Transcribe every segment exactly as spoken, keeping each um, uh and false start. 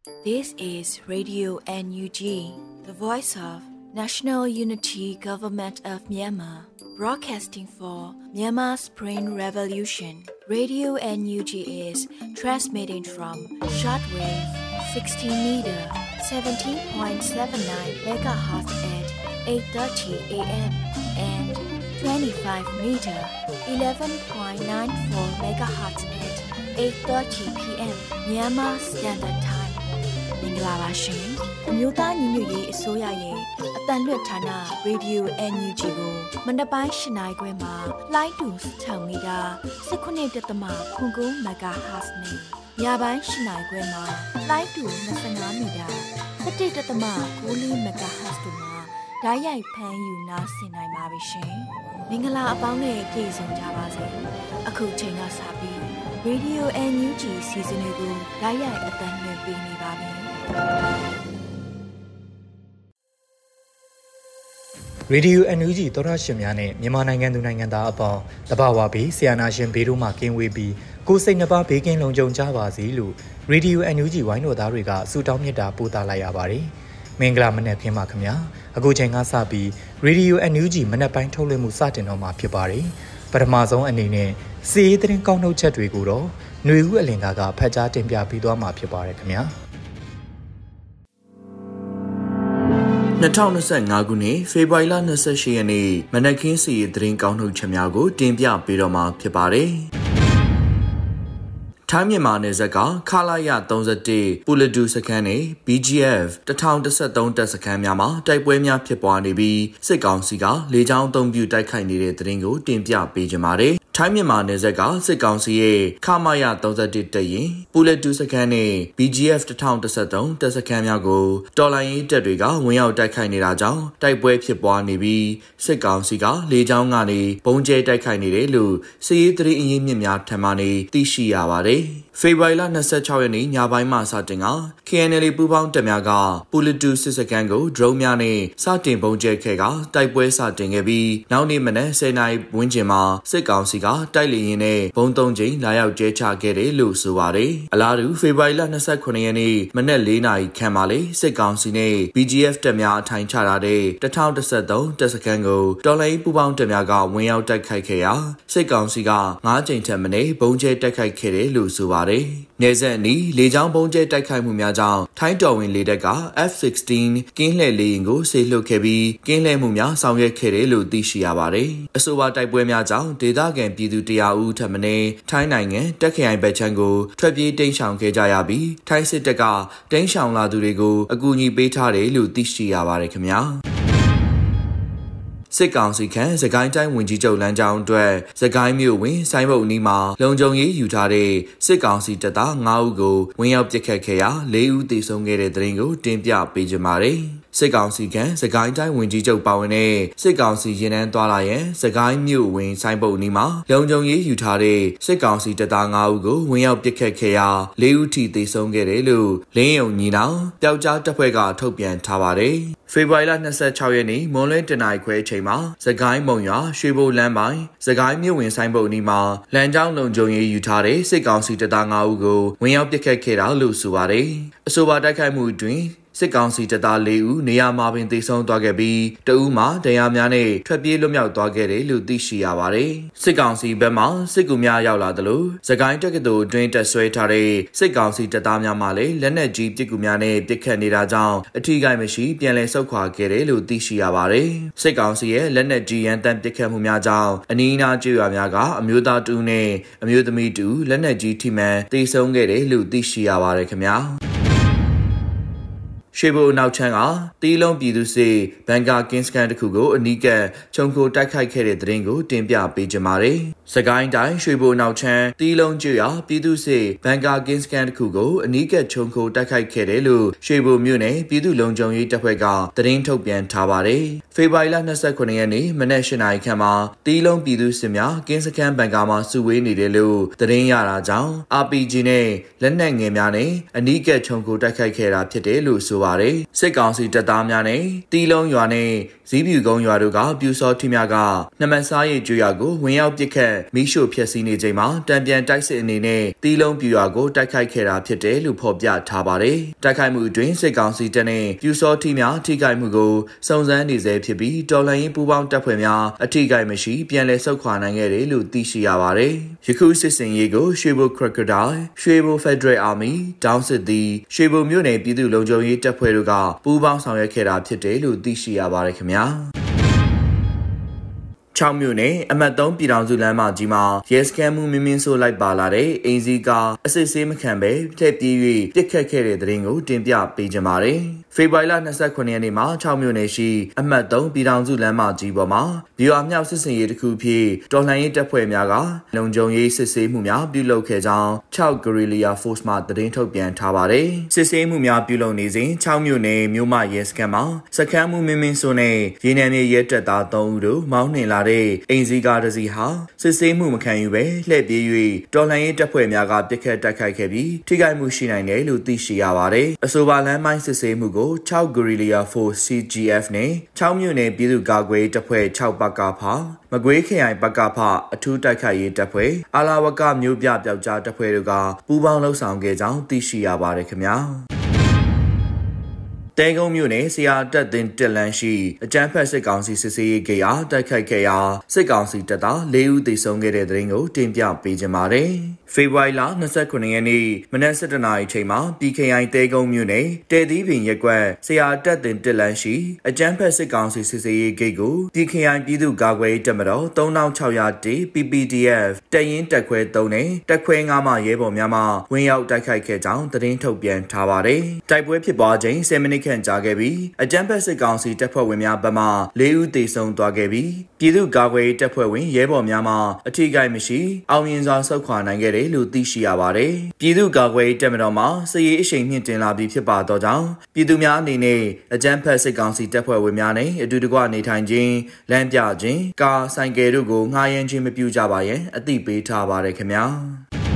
This is Radio N U G, the voice of National Unity Government of Myanmar, broadcasting for Myanmar Spring Revolution. Radio N U G is transmitting from shortwave sixteen meter, seventeen point seven nine megahertz at eight thirty a m and twenty-five meter, eleven point nine four megahertz at eight thirty p m Myanmar Standard Time. မင်္ဂလာပါရှင်အမျိုးသားညီညွတ်ရေးအစိုးရရဲ့အတန်လွတ်ဌာန Radio N U G ကိုမနက်ပိုင်း၈နာရီခွဲမှာလိုင်းတူ၆မီတာ၁၉.၉ MHz နဲ့ညပိုင်း၈နာရီခွဲမှာလိုင်းတူ၂၅မီတာ၁၁.၉၄ MHz တို့မှာဓာတ်ရိုက်ဖမ်းယူနားဆင်နိုင်ပါပြီရှင်မင်္ဂလာအပေါင်းနဲ့ပြည့်စုံကြပါစေအခုချိန်ကစပြီး Radio N U G စီစဉ်တွေကိုဓာတ်ရိုက်အတန်လွှင့်ပေးနေပါပြီရေဒီယို N U G သောရရှင်များနဲ့မြန်မာနိုင်ငံသူနိုင်ငံသားအပေါင်းတဘာဝဘေးဆရာနာရှင်ဘေးတို့မှကင်းဝေးပြီးကိုယ်စိတ်နှပါဘေးကင်းလုံခြုံကြပါစေလို့ရေဒီယို N U G ဝိုင်းတော်သားတွေကဆုတောင်းမြတ်တာပို့သလိုက်ရပါတယ်မင်္ဂလာမနက်ခင်းပါခင်ဗျာအခုချိန်ကစပြီးရေဒီယို N U G မနက်ပိုင်းထုတ်လွှင့်မှုစတင်တော့မှာဖြစ်ပါတယ်ပထမဆုံးအနေနဲ့စီးရီးသတင်းကောက်နှုတ်ချက်တွေကိုတော့ຫນွေဦးအလင်ကကဖတ်ကြားတင်ပြပေးသွားမှာဖြစ်ပါတယ်ခင်ဗျာ၂၀၂၅ခုနှစ်ဖေဖော်ဝါရီလ၂၈ရက်နေ့မနက်ခင်းစီရီသတင်းကောင်းထုတ်ချက်များကိုတင်ပြပေးတော့မှာဖြစ်ပါတယ်။ထိုင်းမြန်မာနယ်စပ်ကခလာရ၃၁ပူလတူစခန်းနဲ့ B G F ၁၀၁၃တပ်စခန်းများမှာတိုက်ပွဲများဖြစ်ပွားနေပြီးစစ်ကောင်စီကလေကြောင်းအုံပြုတိုက်ခိုက်နေတဲ့သတင်းကိုတင်ပြပေးကြပါမယ်။ထိုင်းမြန်မာနယ်စပ်ကစစ်ကောင်စီရဲ့ခမာရ၃၁တပ်ရင်ပူလက်တူစခန်းနဲ့ B G F ၁၀၁၃တပ်စခန်းများကိုတော်လိုင်းရေးတပ်တွေကဝင်ရောက်တိုက်ခိုက်နေတာကြောင့်တိုက်ပွဲဖြစ်ပွားနေပြီးစစ်ကောင်စီကလေကြောင်းကနေပုံကျဲတိုက်ခိုက်နေတယ်လို့စစ်ရေးသတင်းအရင်းမြစ်များထံမှနေသိရှိရပါတယ်။ဖေဖော်ဝါရီလ၂၆ရက်နေ့ညပိုင်းမှစတင်က K N L ပူးပေါင်းတပ်များကပူလက်တူစစ်စခန်းကိုဒရုန်းများနဲ့စတင်ပုံကျဲခဲ့ကတိုက်ပွဲစတင်ခဲ့ပြီးနောက်နေ့မနက်၁၀နာရီဝန်းကျင်မှာစစ်ကောင်စီကတိုက်လေရင်နဲ့ဘုံသုံးချိန်လာရောက်ကျဲချခဲ့တယ်လို့ဆိုပါတယ်။အလားတူဖေဖော်ဝါရီလ၂၉ရက်နေ့မနက်၄နာရီခန့်မှာလေစစ်ကောင်စီနဲ့ B G F တပ်များအထိုင်ချထားတဲ့၁၀၁၃တပ်စခန်းကိုတော်လိုင်းပူးပေါင်းတပ်များကဝင်ရောက်တိုက်ခိုက်ခဲ့ရာစစ်ကောင်စီက၅ချိန်ထက်မနည်းဘုံကျဲတိုက်ခိုက်ခဲ့တယ်လို့ဆိုပါတယ်။နယ်စပ်အနီးလေကြောင်းဘုံကျဲတိုက်ခိုက်မှုများကြောင့်ထိုင်းတော်ဝင်လေတပ်က F ၁၆ ကင်းလှည့်လေယာဉ်ကိုဆေလွှတ်ခဲ့ပြီးကင်းလှည့်မှုများဆောင်ရွက်ခဲ့တယ်လို့သိရှိရပါတယ်။အဆိုပါတိုက်ပွဲများကြောင့်ဒေသခံပြည်သူတရာဦးထပ်မံထိုင်းနိုင်ငံတက်ခရိုင်ဘက်ချမ်းကိုထွက်ပြေးတိမ်းရှောင်ခဲ့ကြရပြီးထိုင်းစစ်တပ်ကတိမ်းရှောင်လာသူတွေကိုအကူအညီပေးထားတယ်လို့သိရှိရပါတယ်ခင်ဗျာစစ်ကောင်စီခန့်စကိုင်းတိုင်းဝင်ကြီးချုပ်လမ်းကြောင်းအတွက်စကိုင်းမြို့ဝင်ဆိုင်းဘုတ်အနီးမှာလုံခြုံရေးယူထားတဲ့စစ်ကောင်စီတပ်သား၅ဦးကိုဝင်ရောက်ပစ်ခတ်ခဲ့ရာ၄ဦးသေဆုံးခဲ့တဲ့တဲ့ရင်ကိုတင်ပြပေးကြပါမယ်။စစ်ကောင်စီကစကိုင်းတိုင်းဝင်ကြီးချုပ်ပါဝင်တဲ့စစ်ကောင်စီရင်နှန်းသွားလာရန်စကိုင်းမြို့ဝင်ဆိုင်ပုတ်နီးမှာလုံခြုံရေးယူထားတဲ့စစ်ကောင်စီတပ်သား၅ဦးကိုဝင်ရောက်ပစ်ခတ်ခဲ့ရာ၄ဦးထိသေဆုံးခဲ့တယ်လို့လင်းယုံညီနောင်ပျောက်ကြားတပ်ဖွဲ့ကထုတ်ပြန်ထားပါတယ်။ဖေဖော်ဝါရီလ၂၆ရက်နေ့မွန်လွဲတနာရီခွဲအချိန်မှာစကိုင်းမုံရွာရွှေဘိုလမ်းပိုင်းစကိုင်းမြို့ဝင်ဆိုင်ပုတ်နီးမှာလမ်းကြောင်းလုံခြုံရေးယူထားတဲ့စစ်ကောင်စီတပ်သား၅ဦးကိုဝင်ရောက်ပစ်ခတ်ခဲ့တာလို့ဆိုပါတယ်။အဆိုပါတိုက်ခိုက်မှုအတွင်းစစ်ကောင်စီတပ်သား၄ဦးနေရာမှာပင်သေဆုံးသွားခဲ့ပြီးတဦးမှာတရားများနဲ့ထွက်ပြေးလွတ်မြောက်သွားခဲ့တယ်လို့သိရှိရပါတယ်။စစ်ကောင်စီဘက်မှစစ်ကူများရောက်လာသလိုစကိုင်းတက္ကသိုလ်အတွင်းတက်ဆွဲထားတဲ့စစ်ကောင်စီတပ်သားများမှလည်းလက်နက်ကြီးပစ်ကူများနဲ့ပစ်ခတ်နေတာကြောင့်အထီးကိုင်းမရှိပြန်လည်ဆုတ်ခွာခဲ့တယ်လို့သိရှိရပါတယ်။စစ်ကောင်စီရဲ့လက်နက်ကြီးရန်တမ်းပစ်ခတ်မှုများကြောင့်အနီးအနားကျေးရွာများကအမျိုးသားတူနဲ့အမျိုးသမီးတူလက်နက်ကြီးထိမှန်သေဆုံးခဲ့တယ်လို့သိရှိရပါတယ်ခင်ဗျာ။ရွှေဘိုနောက်ချမ်းကတီးလုံးပြည်သူစစ်ဘန်ကာကင်းစကန်တစ်ခုကိုအနီးကပ်ခြုံခိုတိုက်ခိုက်ခဲ့တဲ့တဲ့ရင်ကိုတင်ပြပေးကြပါမယ်။စကိုင်းတိုင်းရွှေဘိုနောက်ချမ်းတီးလုံးကျွော်ပြည်သူစစ်ဘန်ကာကင်းစကန်တစ်ခုကိုအနီးကပ်ခြုံခိုတိုက်ခိုက်ခဲ့တယ်လို့ရွှေဘိုမြို့နယ်ပြည်သူ့လုံခြုံရေးတပ်ဖွဲ့ကသတင်းထုတ်ပြန်ထားပါတယ်။ဖေဖော်ဝါရီလ၂၉ရက်နေ့မနက်၈နာရီခန့်မှာတီးလုံးပြည်သူစစ်များကင်းစကန်ဘန်ကာမှာစုဝေးနေတယ်လို့သတင်းရတာကြောင့် R P G နဲ့လက်နက်ငယ်များနဲ့အနီးကပ်ခြုံခိုတိုက်ခိုက်ခဲ့တာဖြစ်တယ်လို့ဆိုပါပါတယ်စစ်ကောင်စီတပ်သားများနဲ့တီးလုံးရွာနဲ့ဇီးပြူကုန်းရွာတို့ကပြူစောထီများကနမစားရည်ကျွာကိုဝင်ရောက်ပစ်ခတ်မိရှို့ဖျက်ဆီးနေချိန်မှာတံပြန်တိုက်စစ်အနေနဲ့တီးလုံးပြူရွာကိုတိုက်ခိုက်ခဲ့တာဖြစ်တယ်လို့ဖော်ပြထားပါတယ်တိုက်ခိုက်မှုအတွင်းစစ်ကောင်စီတပ်နဲ့ပြူစောထီများထိခိုက်မှုကိုစုံစမ်းနေဆဲဖြစ်ပြီးတော်လှန်ရေးပူးပေါင်းတပ်ဖွဲ့များအထိခိုက်မရှိပြန်လည်ဆုတ်ခွာနိုင်ခဲ့တယ်လို့သိရှိရပါတယ်ယခုစစ်စင်ရေးကိုရွှေဘို Crocodile ရွှေဘို Federal Army တောင်စစ်သည်ရွှေဘိုမြို့နယ်ပြည်သူ့လုံခြုံရေးတပ်ဖွဲ့တို့ကပူးပေါင်းဆောင်ရွက်ခဲ့တာဖြစ်တယ်လို့သိရှိရပါတယ်ခင်ဗျာချောင်းမြို့နယ်အမှတ်သုံးပြည်ထောင်စုလမ်းမကြီးမှာရဲစခန်းမှုမင်းမင်းဆိုးလိုက်ပါလာတဲ့အင်စီကအစစ်ဆေးမခံပဲထည့်ပြေး၍ပြစ်ခတ်ခဲ့တဲ့တဲ့ရင်ကိုတင်ပြပေးကြပါမယ်။ဖေဖော်ဝါရီလ၂၉ရက်နေ့မှာချောင်းမြို့နယ်ရှိအမှတ်သုံးပြည်ထောင်စုလမ်းမကြီးပေါ်မှာဗျူဟာမြောက်စစ်စင်ရေးတစ်ခုဖြစ်တော်လှန်ရေးတပ်ဖွဲ့များကလုံခြုံရေးစစ်ဆေးမှုများပြုလုပ်ခဲ့ကြောင်း၆ Guerrilla Force မှသတင်းထုတ်ပြန်ထားပါတယ်။စစ်ဆေးမှုများပြုလုပ်နေစဉ်ချောင်းမြို့နယ်မြို့မရဲစခန်းမှာစခန်းမှုမင်းမင်းဆိုးနဲ့ရေနံမြေရဲတပ်သား၃ဦးတို့မောင်းနှင်လာတဲ့အင်စီကားတစ်စီးဟာစစ်ဆေးမှုမခံယူပဲလှည့်ပြေး၍တော်လှန်ရေးတပ်ဖွဲ့များကပစ်ခတ်တိုက်ခိုက်ခဲ့ပြီးထိခိုက်မှုရှိနိုင်တယ်လို့သိရှိရပါတယ်။အဆိုပါလမ်းမိုင်းစစ်ဆေးမှုကို၆ Guerrilla Force စီ ဂျီ အက်ဖ် နဲ့ချောင်းမြို့နယ်ပြည်သူ့ကာကွယ်တပ်ဖွဲ့၆ပကဖမကွေးခရိုင်ပကဖအထူးတိုက်ခိုက်ရေးတပ်ဖွဲ့အာလာဝကမျိုးပြပျောက်ကြားတပ်ဖွဲ့တို့ကပူးပေါင်းလှုပ်ဆောင်ခဲ့ကြောင်းသိရှိရပါတယ်ခင်ဗျာ။တဲကုန်းမြို့နယ်ဆရာတက်တင်တက်လန်းရှိအကြမ်းဖက်စစ်ကောင်စီစစ်ဆေးရေးဂိတ်အားတိုက်ခိုက်ခဲ့ရာစစ်ကောင်စီတပ်သား၄ဦးသေဆုံးခဲ့တဲ့တဲ့ရင်ကိုတင်ပြပေးကြပါမယ်။ဖေဖော်ဝါရီလ၂၉ရက်နေ့မနက်၁၁နာရီချိန်မှာ ပီ ကေ အိုင် တဲကုန်းမြို့နယ်တဲသီးပင်ရပ်ကွက်ဆရာတက်တင်တက်လန်းရှိအကြမ်းဖက်စစ်ကောင်စီစစ်ဆေးရေးဂိတ်ကို ပီ ကေ အိုင် ပြည်သူ့ကာကွယ်ရေးတပ်မတော်၃၆၀၁ ပီ ပီ တီ အက်ဖ် တပ်ရင်းတပ်ခွဲ၃နဲ့တပ်ခွဲ၅မှရဲဘော်များမှဝင်ရောက်တိုက်ခိုက်ခဲ့ကြောင်းသတင်းထုတ်ပြန်ထားပါတယ်။တိုက်ပွဲဖြစ်ပွားချိန်၁၀မိနစ်ခန့်ကြာခဲ့ပြီးအကြမ်းဖက်စစ်ကောင်စီတပ်ဖွဲ့ဝင်များဘက်မှ၄ဦးသေဆုံးသွားခဲ့ပြီးပြည်သူ့ကာကွယ်ရေးတပ်ဖွဲ့ဝင်ရဲဘော်များမှအထိကိမရှိအောင်မြင်စွာဆုတ်ခွာနိုင်ခဲ့တယ်လို့သိရှိရပါတယ်။ပြည်သူ့ကာကွယ်ရေးတပ်မတော်မှစစ်ရေးအရှိန်မြင့်တင်လာပြီးဖြစ်ပါတော့ကြောင်းပြည်သူများအနေနဲ့အကြမ်းဖက်စစ်ကောင်စီတပ်ဖွဲ့ဝင်များနဲ့အတူတကွနေထိုင်ခြင်းလမ်းပြခြင်းကားဆိုင်ကယ်တို့ကိုငှားရမ်းခြင်းမပြုကြပါရန်အသိပေးထားပါတယ်ခင်ဗျာ။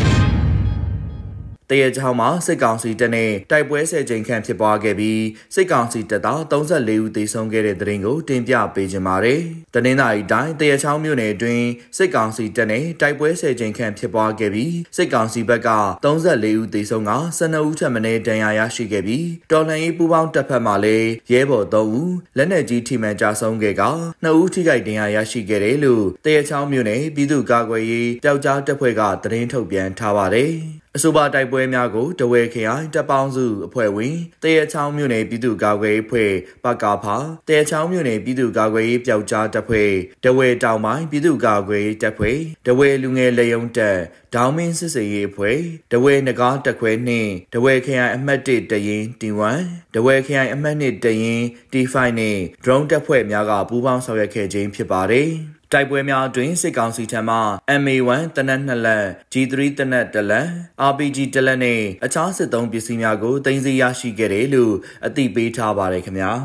တရချောင်းမှာစစ်ကောင်စီတပ်နဲ့တိုက်ပွဲဆယ်ကြိမ်ခန့်ဖြစ်ပွားခဲ့ပြီးစစ်ကောင်စီတပ်သား၃၄ဦးသေဆုံးခဲ့တဲ့တဲ့ရင်ကိုတင်ပြပေးကြပါမယ်။တနင်္သာရီတိုင်းတရချောင်းမြို့နယ်အတွင်းစစ်ကောင်စီတပ်နဲ့တိုက်ပွဲဆယ်ကြိမ်ခန့်ဖြစ်ပွားခဲ့ပြီးစစ်ကောင်စီဘက်က၃၄ဦးသေဆုံးက၁၂ဦးထပ်မံဒဏ်ရာရရှိခဲ့ပြီးတော်လှန်ရေးပူးပေါင်းတပ်ဖက်မှလည်းရဲဘော်၃ဦးလက်နက်ကြီးထိမှန်ကြဆုံးခဲ့က၂ဦးထိခိုက်ဒဏ်ရာရရှိခဲ့တယ်လို့တရချောင်းမြို့နယ်ပြည်သူ့ကာကွယ်ရေးပျောက်ကြားတပ်ဖွဲ့ကသတင်းထုတ်ပြန်ထားပါတယ်။အဆိုပါတိုက်ပွဲများကိုတဝဲခရိုင်တပ်ပေါင်းစုအဖွဲ့ဝင်တရချောင်းမြို့နယ်ပြည်သူ့ကာကွယ်ရေးအဖွဲ့ပကဖတရချောင်းမြို့နယ်ပြည်သူ့ကာကွယ်ရေးပျောက်ကြားတပ်ဖွဲ့တဝဲတောင်ပိုင်းပြည်သူ့ကာကွယ်ရေးတပ်ဖွဲ့တဝဲလူငယ်လေယုံတပ်ဒေါင်းမင်းစစ်စေးရေးအဖွဲ့တဝဲနဂါးတပ်ခွဲနှင့်တဝဲခရိုင်အမှတ်၁တရင် တီ ဝမ် တဝဲခရိုင်အမှတ်၂တရင် တီ ဖိုင် နှင့် drone တပ်ဖွဲ့များကပူးပေါင်းဆောင်ရွက်ခဲ့ခြင်းဖြစ်ပါတယ်။တိုက်ပွဲများအတွင်းစစ်ကောင်စီထံမှ အမ် အေ ၁ တနက်နှစ်လက် ဂျီ ၃ တနက်တစ်လက် အာရ် ပီ ဂျီ တစ်လက်နဲ့အခြားစစ်သုံးပစ္စည်းများကိုသိမ်းဆည်းရရှိခဲ့တယ်လို့အသိပေးထားပါတယ်ခင်ဗျာ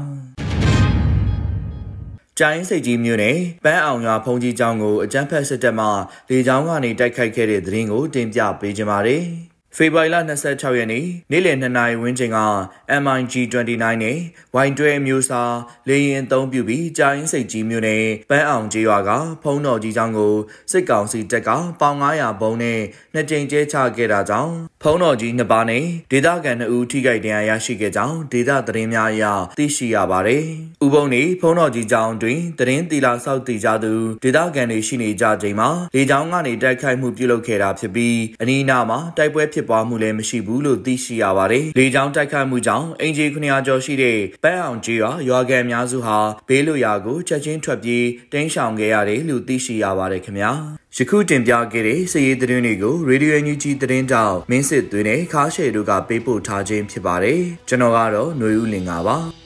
။ကျိုင်းစိတ်ကြီးမြို့နယ်ပန်းအောင်ရွာဖုန်ကြီးကျောင်းကိုအကြမ်းဖက်စစ်တပ်မှလေကြောင်းကနေတိုက်ခိုက်ခဲ့တဲ့သတင်းကိုတင်ပြပေးကြပါမယ်။ဖေဖော်ဝါရီလ၂၆ရက်နေ့နေ့လယ်၂နာရီဝန်းကျင်က အမ် အိုင် ဂျီ ၂၉ နဲ့ ဝိုင်တွဲအမျိုးအစားလေယာဉ်အသုံးပြုပြီးကျိုင်းစိတ်ကြီးမြို့နယ်ပန်းအောင်ကျေးရွာကဖုံးတော်ကြီးကျောင်းကိုစစ်ကောင်စီတပ်ကပေါင်၅၀၀ဘုံနဲ့နှစ်ကြိမ်ကျဲချခဲ့တာကြောင့်ဖုံးတော်ကြီးနှစ်ပါးနဲ့ဒေသခံနှစ်ဦးထိခိုက်ဒဏ်ရာရရှိခဲ့ကြောင်းဒေသသတင်းများအရသိရှိရပါတယ်။ဥပုံနေဖုံးတော်ကြီးကျောင်းတွင်သတင်းတီလာဆောက်တည်ကြသူဒေသခံတွေရှိနေကြချိန်မှာလေကြောင်းကနေတိုက်ခိုက်မှုပြုလုပ်ခဲ့တာဖြစ်ပြီးအနီးအနားမှာတိုက်ပွဲဖြစ်ပွားမှုလည်းမရှိဘူးလို့သိရှိရပါတယ်။လေကြောင်းတိုက်ခိုက်မှုကြောင့်အင်ဂျီခုနှစ်ရာကျော်ရှိတဲ့ပန်းအောင်ကျေးရွာရွာခံအများစုဟာဘေးလွတ်ရာကိုချက်ချင်းထွက်ပြေးတိမ်းရှောင်ခဲ့ရတယ်လို့သိရှိရပါတယ်ခင်ဗျာ။ယခုတင်ပြခဲ့တဲ့စည်ရေးသတင်းတွေကို Radio အန် ယူ ဂျီ သတင်းတောက်မင်းစစ်သွေးနဲ့ခါရှယ်တို့ကပေးပို့ထားခြင်းဖြစ်ပါတယ်။ကျွန်တော်ကတော့ຫນွေဦးလင်ပါ။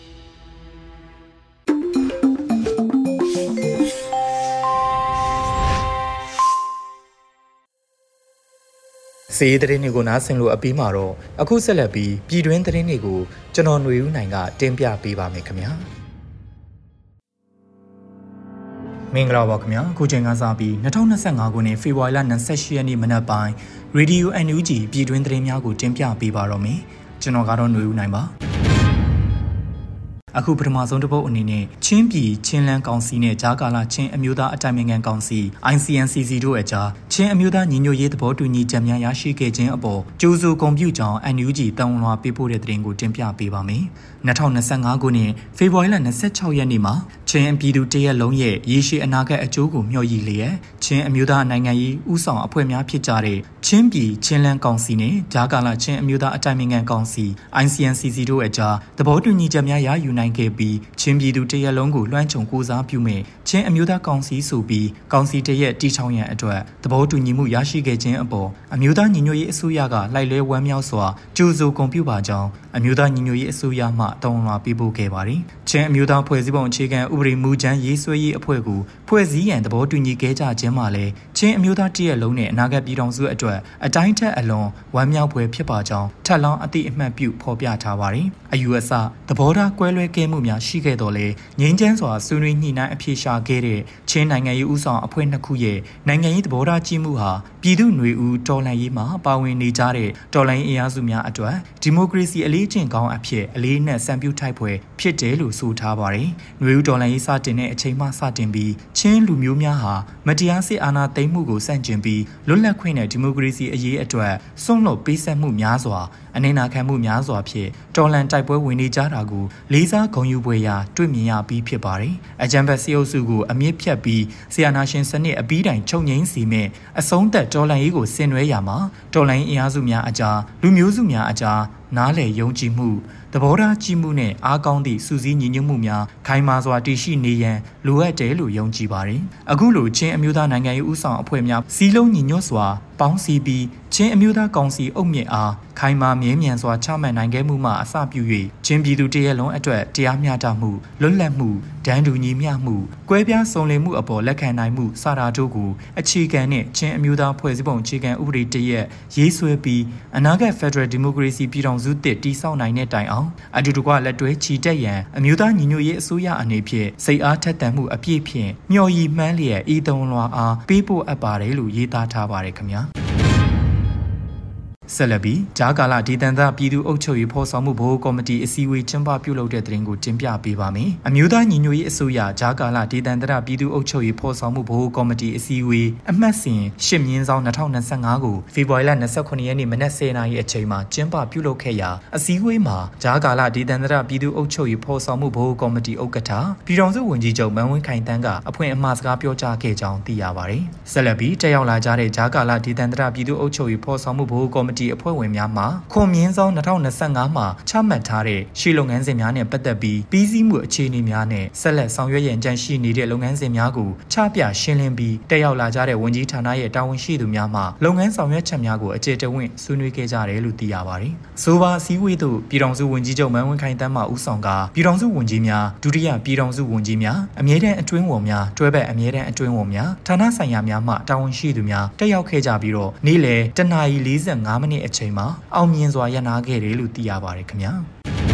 စီးသတင်းတွေကိုနားဆင်လို့အပြီးမှာတော့အခုဆက်လက်ပြီးပြည်တွင်းသတင်းတွေကိုကျွန်တော်ຫນွေဦးနိုင်ကတင်ပြပေးပါမယ်ခင်ဗျာမင်္ဂလာပါခင်ဗျာအခုချိန်ကစပြီး၂၀၂၅ခုနှစ်ဖေဖော်ဝါရီလ၂၈ရက်နေ့မနက်ပိုင်း Radio အန် ယူ ဂျီ ပြည်တွင်းသတင်းများကိုတင်ပြပေးပါတော့မယ်ကျွန်တော်ကတော့ຫນွေဦးနိုင်ပါအခုပထမဆုံးတစ်ပုတ်အနေနဲ့ချင်းပြည်ချင်းလန်းကောင်စီနဲ့ဂျာကာလာချင်းအမျိုးသားအတိုင်ပင်ခံကောင်စီ I C N C C တို့အကြားချင်းအမျိုးသားညီညွတ်ရေးသဘောတူညီချက်များရရှိခဲ့ခြင်းအပေါ်ကြိုးဆိုဂုဏ်ပြုကြောင်း N U G တောင်းလွှာပေးပို့တဲ့သတင်းကိုတင်ပြပေးပါမယ်။၂၀၂၅ခုနှစ်ဖေဖော်ဝါရီလ၂၆ရက်နေ့မှာချင်းပြည်သူတရက်လုံးရဲ့ရေရှည်အနာဂတ်အကျိုးကိုမျှော်ရည်လျက်ချင်းအမျိုးသားနိုင်ငံရေးဥဆောင်အဖွဲ့များဖြစ်ကြတဲ့ချင်းပြည်ချင်းလန်းကောင်စီနဲ့ဂျာကာလာချင်းအမျိုးသားအတိုင်ပင်ခံကောင်စီ I C N C C တို့အကြားသဘောတူညီချက်များရယူနိုင်ခဲ့ပြီးချင်းပြည်သူတရက်လုံးကိုလွှမ်းခြုံကိုစားပြုမဲ့ချင်းအမျိုးသားကောင်စီဆိုပြီးကောင်စီတရက်တီချောင်းရန်အတွက်သဘောတူညီမှုရရှိခဲ့ခြင်းအပေါ်အမျိုးသားညီညွတ်ရေးအစိုးရကလိုက်လဲဝမ်းမြောက်စွာကြိုးဆိုဂုဏ်ပြုပါကြောင်းအမျိုးသားညီညွတ်ရေးအစိုးရမှတောင်းလွှာပေးပို့ခဲ့ပါတယ်။ချင်းအမျိုးသားဖွဲ့စည်းပုံအခြေခံဥပဒေမူကြမ်းရေးဆွဲရေးအဖွဲ့ကိုဖွဲ့စည်းရန်သဘောတူညီခဲ့ကြခြင်းမှာလည်းချင်းအမျိုးသားတရက်လုံးနဲ့အနာဂတ်ပြည်ထောင်စုအတွက်အတိုင်းထက်အလွန်ဝမ်းမြောက်ဖွယ်ဖြစ်ပါကြောင်းထပ်လောင်းအသိအမှတ်ပြုဖော်ပြထားပါတယ်။အယူအဆသဘောထားကွဲလွဲကဲမှုများရှိခဲ့တော်လဲငြိမ်းချမ်းစွာဆွေးနွေးညှိနှိုင်းအဖြေရှာခဲ့တဲ့ချင်းနိုင်ငံရေးဥဆောင်အဖွဲ့နှစ်ခုရဲ့နိုင်ငံရေးသဘောထားကြီးမှုဟာပြည်သူ့ຫນွေဦးတော်လှန်ရေးမှာပါဝင်နေကြတဲ့တော်လှန်ရေးအင်အားစုများအတွက်ဒီမိုကရေစီအလေးကျင့်ကောင်းအဖြစ်အလေးနက်စံပြုထိုက်ဖွယ်ဖြစ်တယ်လို့ဆိုထားပါတယ်။ຫນွေဦးတော်လှန်ရေးစတင်တဲ့အချိန်မှစတင်ပြီးချင်းလူမျိုးများဟာမတရားစစ်အာဏာသိမ်းမှုကိုဆန့်ကျင်ပြီးလွတ်လပ်ခွင့်နဲ့ဒီမိုကရေစီအရေးအတွက်စွန့်လွတ်ပေးဆက်မှုများစွာအနေနာခံမှုများစွာဖြင့်တော်လှန်တိုက်ပွဲဝင်နေကြတာကိုလေးစားဂုဏ်ယူဖွယ်ရာတွေ့မြင်ရပြီးဖြစ်ပါတယ်။အကြံဖက်စစ်အုပ်စုကိုအမြင့်ဖြတ်ပြီးဆီယနာရှင်စနစ်အပြီးတိုင်ချုပ်ငြိမ်းစီမဲ့အဆုံးသက်တော်လှန်ရေးကိုဆင်နွှဲရမှာတော်လှန်ရေးအင်အားစုများအကြားလူမျိုးစုများအကြားနားလည်ယုံကြည်မှုသဘောထားကြီးမှုနဲ့အားကောင်းသည့်စူးစီးညီညွတ်မှုများခိုင်မာစွာတည်ရှိနေရန်လိုအပ်တယ်လို့ယုံကြည်ပါတယ်။အခုလိုချင်းအမျိုးသားနိုင်ငံရေးဥဆောင်အဖွဲ့များစီးလုံးညီညွတ်စွာပေါင်းစည်းပြီးချင်းအမျိုးသားကောင်စီအုပ်မြင့်အားခိုင်မာမြဲမြံစွာချမှတ်နိုင်ခဲ့မှုမှအစပြု၍ချင်းပြည်သူတရက်လုံးအတွက်တရားမျှတမှုလွတ်လပ်မှုဒဏ်တူညီမျှမှုကွဲပြားစုံလင်မှုအပေါ်လက်ခံနိုင်မှုစတာတို့ကိုအခြေခံနဲ့ချင်းအမျိုးသားဖွဲ့စည်းပုံအခြေခံဥပဒေတရက်ရေးဆွဲပြီးအနာဂတ် Federal Democracy ပြည်ထောင်စုတည်တည်ဆောက်နိုင်တဲ့တိုင်အောင်အတူတကွလက်တွဲချီတက်ရန်အမျိုးသားညီညွတ်ရေးအစိုးရအနေဖြင့်စိတ်အားထက်သန်မှုအပြည့်ဖြင့်မျှော်ရည်မှန်းလျက်ဤသုံးလွှာအားပေးပို့အပ်ပါတယ်လို့ရေးသားထားပါတယ်ခင်ဗျာဆက်လက်ပြီးဂျာကာလာဒေသန္တရပြည်သူ့အုပ်ချုပ်ရေးဖော်ဆောင်မှုဗဟိုကော်မတီအစည်းအဝေးကျင်းပပြုလုပ်တဲ့သတင်းကိုတင်ပြပေးပါမယ်။အမျိုးသားညီညွတ်ရေးအစိုးရဂျာကာလာဒေသန္တရပြည်သူ့အုပ်ချုပ်ရေးဖော်ဆောင်မှုဗဟိုကော်မတီအစည်းအဝေးအမှတ်စဉ်ရှစ်မြင်းဆောင်၂၀၂၅ကိုဖေဖော်ဝါရီလ၂၉ရက်နေ့မနက်၁၀နာရီအချိန်မှာကျင်းပပြုလုပ်ခဲ့ရာအစည်းအဝေးမှာဂျာကာလာဒေသန္တရပြည်သူ့အုပ်ချုပ်ရေးဖော်ဆောင်မှုဗဟိုကော်မတီဥက္ကဋ္ဌပြည်ထောင်စုဝန်ကြီးချုပ်မန်းဝင်းခိုင်တန်းကအဖွင့်အမှာစကားပြောကြားခဲ့ကြောင်းသိရပါတယ်။ဆက်လက်ပြီးတက်ရောက်လာကြတဲ့ဂျာကာလာဒေသန္တရပြည်သူ့အုပ်ချုပ်ရေးဖော်ဆောင်မှုဗဟိုကော်မတီအဖွဲ့ဝင်များခွန်မြင်းဆောင်၂၀၂၅မှာချမှတ်ထားတဲ့ရှေ့လုပ်ငန်းစဉ်များနဲ့ပတ်သက်ပြီးပြီးစီးမှုအခြေအနေများနဲ့ဆက်လက်ဆောင်ရွက်ရန်ကြံရှိနေတဲ့လုပ်ငန်းစဉ်များကိုချပြရှင်းလင်းပြီးတက်ရောက်လာကြတဲ့ဝန်ကြီးဌာနရဲ့တာဝန်ရှိသူများမှလုပ်ငန်းဆောင်ရွက်ချက်များကိုအကျေတဝင့်ဆွေးနွေးခဲ့ကြတယ်လို့သိရပါတယ်။ဆိုပါအစည်းအဝေးသို့ပြည်ထောင်စုဝန်ကြီးချုပ်မန်းဝင်းခိုင်တန်းမှဦးဆောင်ကပြည်ထောင်စုဝန်ကြီးများဒုတိယပြည်ထောင်စုဝန်ကြီးများအမြဲတမ်းအတွင်းဝန်များတွဲဘက်အမြဲတမ်းအတွင်းဝန်များဌာနဆိုင်ရာများမှတာဝန်ရှိသူများတက်ရောက်ခဲ့ကြပြီးတော့နေ့လယ်တနာရီ၄၅မိနစ်အချိန်မှာအောင်မြင်စွာရနာခဲ့တယ်လို့သိရပါတယ်ခင်ဗျာ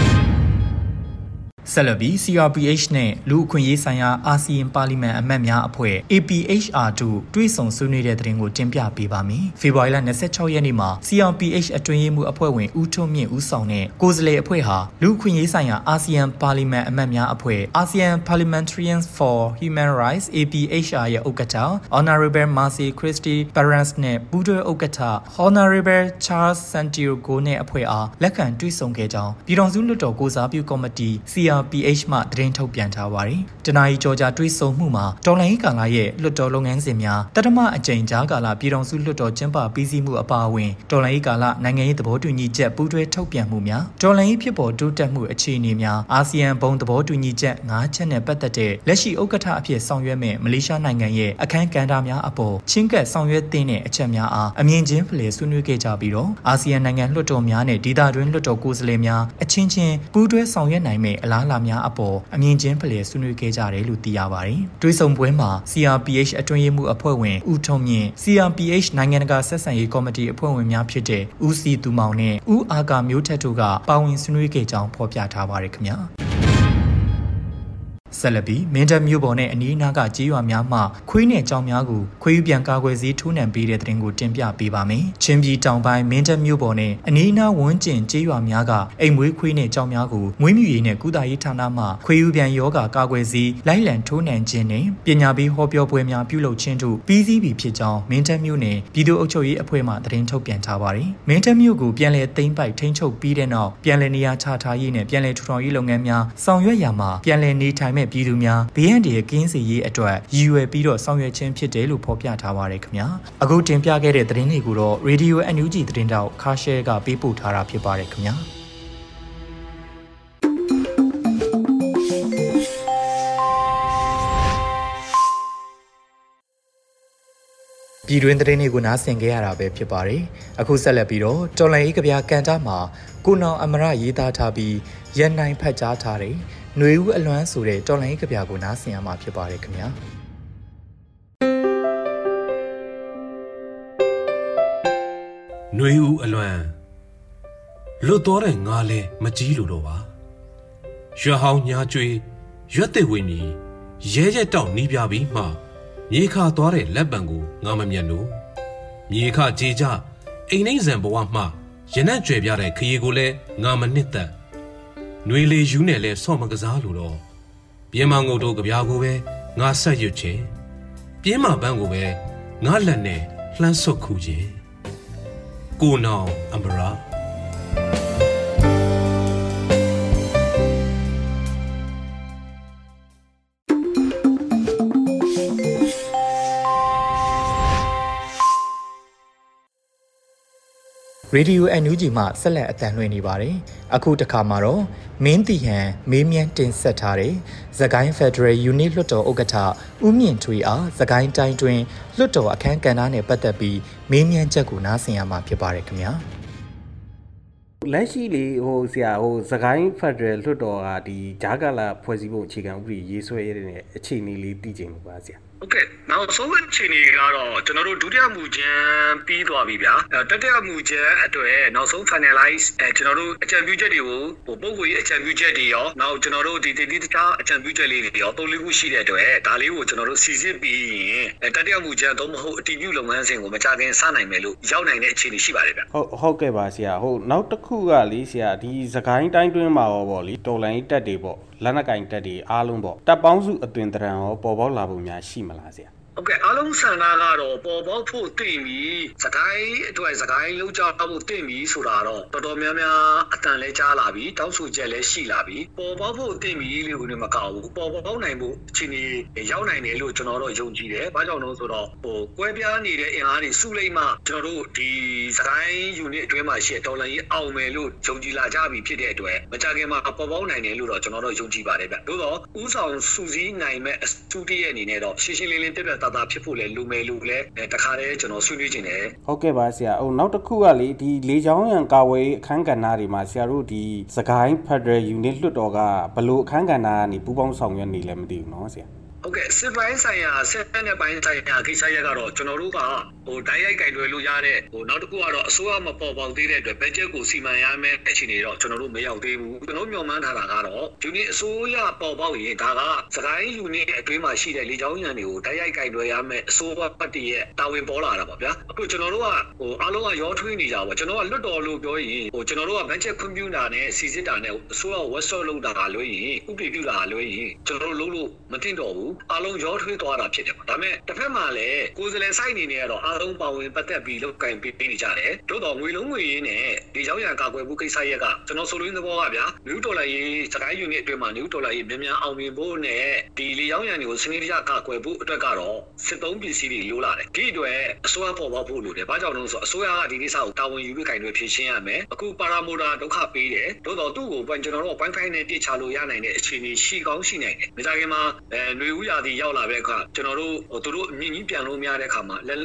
ဆက်လက်ပြီး C R P H နဲ့လူအခွင့်အရေးဆိုင်ရာအာဆီယံပါလီမန်အမတ်များအဖွဲ့ A P H R တို့တွေ့ဆုံဆွေးနွေးတဲ့သတင်းကိုတင်ပြပေးပါမယ်။ဖေဖော်ဝါရီလ၂၆ရက်နေ့မှာ C R P H အတွင်းရေးမှူးအဖွဲ့ဝင်ဦးထွန်းမြင့်ဦးဆောင်တဲ့ကိုယ်စားလှယ်အဖွဲ့ဟာလူအခွင့်အရေးဆိုင်ရာအာဆီယံပါလီမန်အမတ်များအဖွဲ့ ASEAN Parliamentarians for Human Rights A P H R ရဲ့ဥက္ကဋ္ဌ Honorable Marcy Christie Barnes နဲ့ပူးတွဲဥက္ကဋ္ဌ Honorable Charles Santiago နဲ့အဖွဲ့အားလက်ခံတွေ့ဆုံခဲ့ကြောင်းပြည်ထောင်စုလွှတ်တော်ကိုစားပြုကော်မတီ C R P H မှသတင်းထုတ်ပြန်ထားပါတယ်။တနအီကြောကြာတွေ့ဆုံမှုမှာတော်လှန်ရေးကာလရဲ့လွှတ်တော်လုပ်ငန်းစဉ်များတတမအကြိမ်ကြားကာလပြည်ထောင်စုလွှတ်တော်ကျင်းပပြီးစီးမှုအပါအဝင်တော်လှန်ရေးကာလနိုင်ငံရေးသဘောတူညီချက်ပူးတွဲထုတ်ပြန်မှုများတော်လှန်ရေးဖြစ်ပေါ်တိုးတက်မှုအခြေအနေများအာဆီယံဘုံသဘောတူညီချက်၅ချက်နဲ့ပတ်သက်တဲ့လက်ရှိဥက္ကဋ္ဌအဖြစ်ဆောင်ရွက်မဲ့မလေးရှားနိုင်ငံရဲ့အခမ်းကဏ္ဍများအပေါ်ချင်းကပ်ဆောင်ရွက်တဲ့အချက်များအားအမြင်ချင်းဖလှယ်ဆွေးနွေးခဲ့ကြပြီးတော့အာဆီယံနိုင်ငံလွှတ်တော်များနဲ့ဒေသတွင်းလွှတ်တော်ကိုယ်စားလှယ်များအချင်းချင်းပူးတွဲဆောင်ရွက်နိုင်မဲ့အလားအလာများအပေါ်အမြင်ချင်းဖလှယ်ဆွေးနွေးခဲ့ကြတယ်လို့သိရပါတယ်။တွေးဆုံပွဲမှာ C R P H အတွင်းရေးမှူးအဖွဲ့ဝင်ဦးထုံးမြင့် C R P H နိုင်ငံတကာဆက်ဆံရေးကော်မတီအဖွဲ့ဝင်များဖြစ်တဲ့ဦးစီသူမောင်နဲ့ဦးအာကာမျိုးထက်တို့ကပါဝင်ဆွေးနွေးခဲ့ကြောင်းဖော်ပြထားပါတယ်ခင်ဗျာ။ဆက်လက်ပြီးမင်းတပ်မြို့ပေါ်နဲ့အနီးအနားကကြေးရွာများမှခွေးနဲ့ကြောင်များကိုခွေးယူပြန်ကာကွယ်ဆေးထိုးနှံပေးတဲ့သတင်းကိုတင်ပြပေးပါမယ်။ချင်းပြည်တောင်ပိုင်းမင်းတပ်မြို့ပေါ်နဲ့အနီးအနားဝန်းကျင်ကြေးရွာများကအိမ်မွေးခွေးနဲ့ကြောင်များကိုမွေးမြူရေးနဲ့ကုသရေးဌာနမှခွေးယူပြန်ယောဂကာကွယ်ဆေးလိုက်လံထိုးနှံခြင်းနဲ့ပညာပေးဟောပြောပွဲများပြုလုပ်ခြင်းတို့ပြီးစီးပြီဖြစ်ကြောင်းမင်းတပ်မြို့နယ်ပြည်သူ့အုပ်ချုပ်ရေးအဖွဲ့မှသတင်းထုတ်ပြန်ထားပါတယ်။မင်းတပ်မြို့ကိုပြန်လည်သိမ်းပိုက်ထိန်းချုပ်ပြီးတဲ့နောက်ပြန်လည်နေရာချထားရေးနဲ့ပြန်လည်ထူထောင်ရေးလုပ်ငန်းများဆောင်ရွက်ရာမှာပြန်လည်နေထိုင်မဲ့ပြည်သူများဘေးအန္တရာယ်ကင်းစေရေးအတွက်ရည်ရွယ်ပြီးတော့ဆောင်ရွက်ခြင်းဖြစ်တယ်လို့ဖော်ပြထားပါတယ်ခင်ဗျာအခုတင်ပြခဲ့တဲ့သတင်းတွေကိုတော့ Radio အန် ယူ ဂျီ သတင်းတောက်ခါရှဲကပေးပို့ထားတာဖြစ်ပါတယ်ခင်ဗျာပြည်တွင်းသတင်းတွေကိုနားဆင်ကြရတာပဲဖြစ်ပါတယ်အခုဆက်လက်ပြီးတော့တော်လန်အေးကဗျာကန်တာမှာကိုနောင်အမရရေးသားထားပြီးရန်နိုင်ဖတ်ကြားထားတဲ့ຫນွေဦးအလွမ်းဆိုတဲ့တော်လန်အေးကဗျာကိုနားဆင်ရမှာဖြစ်ပါတယ်ခင်ဗျာຫນွေဦးအလွမ်းလွတ်တော်တဲ့ငါလဲမကြီးလို့တော့ပါရွှေဟောင်းညာကျွေးရွက်တဲ့ဝင်းကြီးရဲရဲတောက်နီးပြပြီးမှမြေခါသွားတဲ့လက်ပံကိုငါမမျက်လို့မြေခါကြေကြအိမ်နှိမ့်ဆန်ဘဝမှရနက်ကြွယ်ပြတဲ့ခရီးကိုလည်းငါမနှစ်သက်ຫນွေလေယူနဲ့လဲဆော့မကစားလို့တော့ပြင်းမငုတ်တို့ကြပြားကိုပဲငါဆက်ရွတ်ခြင်းပြင်းမပန်းကိုပဲငါလက်နဲ့လှမ်းဆုပ်ခုခြင်းကိုနောင်အမရာရေဒီယို အန် ယူ ဂျီ မှဆက်လက်အသံလွှင့်နေပါတယ်။အခုတစ်ခါမှာတော့မင်းတီဟန်မေးမြန်းတင်ဆက်ထားတဲ့သခိုင်း Federal Unit လွှတ်တော်ဥက္ကဋ္ဌဦးမြင့်ထွေအားသခိုင်းတိုင်းတွင်လွှတ်တော်အခမ်းကဏ္ဍနဲ့ပတ်သက်ပြီးမေးမြန်းချက်ကိုနားဆင်ရမှာဖြစ်ပါတယ်ခင်ဗျာ။လက်ရှိလေဟိုဆရာဟိုသခိုင်း Federal လွှတ်တော်ကဒီဂျာကာလာဖွဲ့စည်းပုံအခြေခံဥပဒေရေးဆွဲရတဲ့အခြေအနေလေးသိချင်လို့ပါဆရာ။ဟုတ်ကဲ့နောက်ဆုံးအခြေအနေကတော့ကျွန်တော်တို့ဒုတိယမူကျန်းပြီးသွားပြီဗျာတတိယမူကျန်းအတွက်နောက်ဆုံး finalize အဲကျွန်တော်တို့အကြံပြုချက်တွေကိုဟိုပုံကိုကြီးအကြံပြုချက်တွေရောနောက်ကျွန်တော်တို့ဒီတတိတခြားအကြံပြုချက်လေးတွေရောသုံးလေးခုရှိတဲ့အတွက်ဒါလေးကိုကျွန်တော်တို့စီစစ်ပြီးရင်အဲတတိယမူကျန်းတော့မဟုတ်အတည်ပြုလုပ်ငန်းစဉ်ကိုမကြခင်စနိုင်မယ်လို့ရောက်နိုင်တဲ့အခြေအနေရှိပါတယ်ဗျဟုတ်ဟုတ်ကဲ့ပါဆရာဟုတ်နောက်တစ်ခုကလေဆရာဒီစကိုင်းတိုင်းတွင်းမှာရောပေါ့လေတော်လိုင်းတက်တွေပေါ့လက်နက်ကင်တက်တွေအားလုံးပေါ့တပ်ပေါင်းစုအသွင်တရံရောပေါ်ပေါက်လာပုံများရှိမလားဆရာဟုတ်ကဲ့အားလုံးဆန္ဒကတော့ပေါ်ပေါက်ဖို့တင့်ပြီးစကိုင်းအတွက်စကိုင်းလုံးကြဖို့တင့်ပြီးဆိုတာတော့တော်တော်များများအတန်လဲကြားလာပြီတောင်းဆိုချက်လဲရှိလာပြီပေါ်ပေါက်ဖို့တင့်ပြီးလို့လည်းမကောက်ဘူးပေါ်ပေါက်နိုင်ဖို့အခြေအနေရောက်နိုင်တယ်လို့ကျွန်တော်တို့ယုံကြည်တယ်။ဘာကြောင့်လဲဆိုတော့ဟိုကွဲပြားနေတဲ့အင်အားတွေစုလိုက်မှကျွန်တော်တို့ဒီစကိုင်း unit အတွင်းမှာရှိတဲ့ဒေါ်လာကြီးအောင်မယ်လို့ယုံကြည်လာကြပြီဖြစ်တဲ့အတွက်မကြခင်မှာပေါ်ပေါက်နိုင်တယ်လို့တော့ကျွန်တော်တို့ယုံကြည်ပါတယ်ဗျ။သို့တော့ဥဆောင်စုစည်းနိုင်မဲ့အစုတရဲ့အနေနဲ့တော့ရှင်းရှင်းလင်းလင်းပြပြတာဖြစ်ဖို့လဲလူမယ်လူလဲတခါတည်းကျွန်တော်ဆွေးနွေးခြင်းတယ်ဟုတ်ကဲ့ပါဆရာဟိုနောက်တစ်ခုကလေဒီလေချောင်းရံကာဝေးအခန်းကဏ္ဍတွေမှာဆရာတို့ဒီစကိုင်း Federal Unit လွှတ်တော်ကဘလို့အခန်းကဏ္ဍကနေပူးပေါင်းဆောင်ရွက်နေလဲမသိဘူးเนาะဆရာဟုတ်ကဲ့စစ်ပိုင်းဆိုင်ရာဆက်တဲ့ပိုင်းဆိုင်ရာကိစ္စရပ်ကတော့ကျွန်တော်တို့ကဟိုတိုင်းရိုက်ကင်တွယ်လို့ရတဲ့ဟိုနောက်တစ်ခုကတော့အစိုးရမပေါ်ပေါက်သေးတဲ့အတွက်ဘတ်ဂျက်ကိုစီမံရမယ်အခြေအနေတော့ကျွန်တော်တို့မရောက်သေးဘူးကျွန်တော်မျှော်မှန်းထားတာကတော့ဒီနေ့အစိုးရပေါ်ပေါက်ရင်ဒါကစကိုင်း unit အတွင်းမှာရှိတဲ့လေကြောင်းရန်တွေကိုတိုင်းရိုက်ကင်တွယ်ရမယ်အစိုးရပတ်တရဲ့တာဝန်ပေါ်လာတာပါဗျာအခုကျွန်တော်တို့ကဟိုအားလုံးကရောထွေးနေကြပါကျွန်တော်ကလွတ်တော်လို့ပြောရင်ဟိုကျွန်တော်တို့ကဘတ်ဂျက်ခွင့်ပြုတာနဲ့စီစစ်တာနဲ့အစိုးရဝက်ဆော့လုပ်တာလွှဲရင်ဥပဒေပြုတာလွှဲရင်ကျွန်တော်တို့လုပ်လို့မတင်တော့ဘူးအားလုံးရောထွေးသွားတာဖြစ်တယ်ပေါ့ဒါပေမဲ့တစ်ဖက်မှာလည်းကိုယ်စလဲစိုက်နေနေရတော့အားလုံးပါဝင်ပတ်သက်ပြီးလောက်ကင်ပေးနေကြတယ်တို့တော့ငွေလုံးငွေရင်းနဲ့ဒီကြောင်းရံကာကွယ်မှုကိစ္စရက်ကကျွန်တော်ဆိုလိုရင်းသဘောကဗျာနျူဒေါ်လာရေးစကိုင်း unit အတွင်းမှာနျူဒေါ်လာရေးမြန်မြန်အောင်မြင်ဖို့နဲ့ဒီလေကြောင်းရံတွေကိုစနစ်တကျကာကွယ်ဖို့အတွက်ကတော့စစ်သုံးပစ္စည်းတွေလိုလာတယ်ဒီအတွက်အစိုးရပေါ်ပေါက်ဖို့လိုတယ်ဘာကြောင့်လဲဆိုတော့အစိုးရကဒီကိစ္စကိုတာဝန်ယူပြီးကင်တွေဖြေရှင်းရမယ်အခုပါရာမိုတာဒုက္ခပေးတယ်တို့တော့သူ့ကိုကျွန်တော်တို့ Wi-Fi နဲ့တိချလို့ရနိုင်တဲ့အခြေအနေရှိကောင်းရှိနိုင်တယ်မကြခင်မှာအဲຫນွေဦးရာသီရောက်လာတဲ့အခါကျွန်တော်တို့သူတို့အမြင့်ကြီးပြန်လို့မရတဲ့အခါမှာတနက်တ